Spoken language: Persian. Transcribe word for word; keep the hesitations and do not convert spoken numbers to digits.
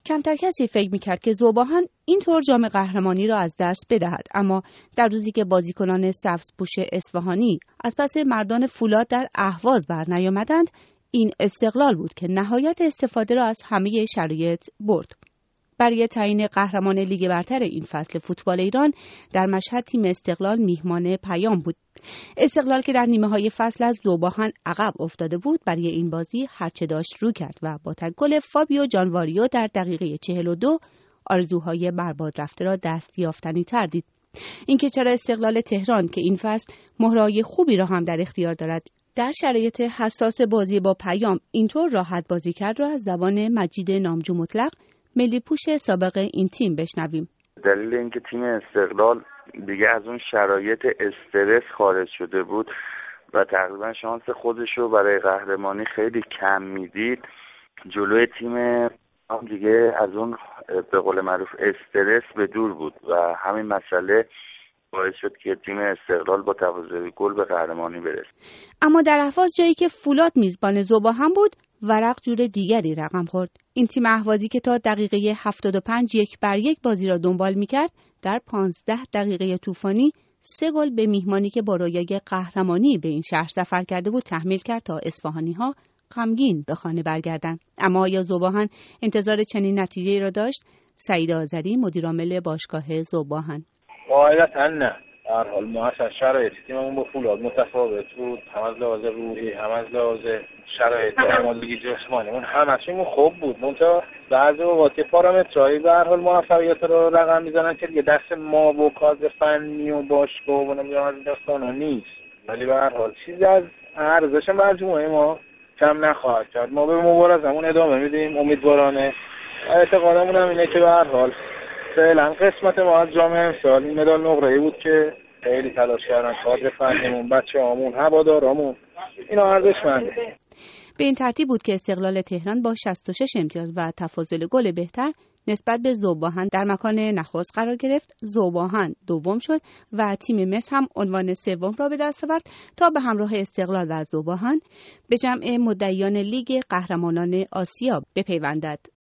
کمتر کسی فکر می‌کرد که ذوباهن اینطور جام قهرمانی را از دست بدهد، اما در روزی که بازیکنان سبزپوش اصفهانی از پس مردان فولاد در اهواز برنیامدند، این استقلال بود که نهایت استفاده را از همه شرایط برد. برای تعیین قهرمان لیگ برتر این فصل فوتبال ایران در مشهد تیم استقلال میهمان پیام بود. استقلال که در نیمه‌های فصل از ذوباهن عقب افتاده بود، برای این بازی هرچه داشت رو کرد و با گل فابیو جانواریو در دقیقه چهل و دو آرزوهای برباد رفته را دست یافتنی تر دید. اینکه چرا استقلال تهران که این فصل مهرهای خوبی را هم در اختیار دارد، در شرایط حساس بازی با پیام اینطور راحت بازی کرد را از زبان مجید نامجو مطلق، ملی پوش سابق این تیم بشنویم. دلیل اینکه تیم استقلال دیگه از اون شرایط استرس خارج شده بود و تقریبا شانس خودش رو برای قهرمانی خیلی کم میدید، جلوی تیم هم دیگه از اون به قول معروف استرس به دور بود و همین مسئله باعث شد که تیم استقلال با تفاضل گل به قهرمانی برسه. اما در اهواز جایی که فولاد میزبان ذوباهن بود، ورق جور دیگری رقم خورد. این تیم اهوازی که تا دقیقه هفتاد و پنج یک بر یک بازی را دنبال میکرد، در پانزده دقیقه طوفانی سه گل به میهمانی که با رویای قهرمانی به این شهر سفر کرده بود تحمیل کرد تا اصفهانی‌ها غمگین به خانه برگردند. اما آیا ذوباهن انتظار چنین نتیجه‌ای را داشت؟ سعید آذری، مدیرعامل باشگاه ذوباهن: قاعدتاً نه. در حال ما اصلا شرایط تیممون با فولاد متفاوت بود، هم از لحاظ روحی هم از لحاظ شرایط آمادگی جسمانیمون همشون خوب بود. منتها بعضی اوقات که پارامترهای به هر حال موفقیت رو رقم میزنن که دیگه دست ما و کادر فنی و باشگاه و نمیدونم از داستانا نیست، ولی به هر حال چیزی از ارزش مجموعه ما کم نخواهد کرد. ما به مبارزمون ادامه میدیم امیدوارانه. اعتقادمون هم اینه که به هر حال فعلا قسمت ما از جام امسال این مدال نقره‌ای بود که خیلی تلاش کردن کادر فنیمون، بچه‌هامون، هوادارامون، اینا ارزشمنده. به این ترتیب بود که استقلال تهران با شصت و شش امتیاز و تفاضل گل بهتر نسبت به ذوباهن در مکان نخست قرار گرفت. ذوباهن دوم شد و تیم مس هم عنوان سوم را به دست آورد تا به همراه استقلال و ذوباهن به جمع مدعیان لیگ قهرمانان آسیا بپیوندد.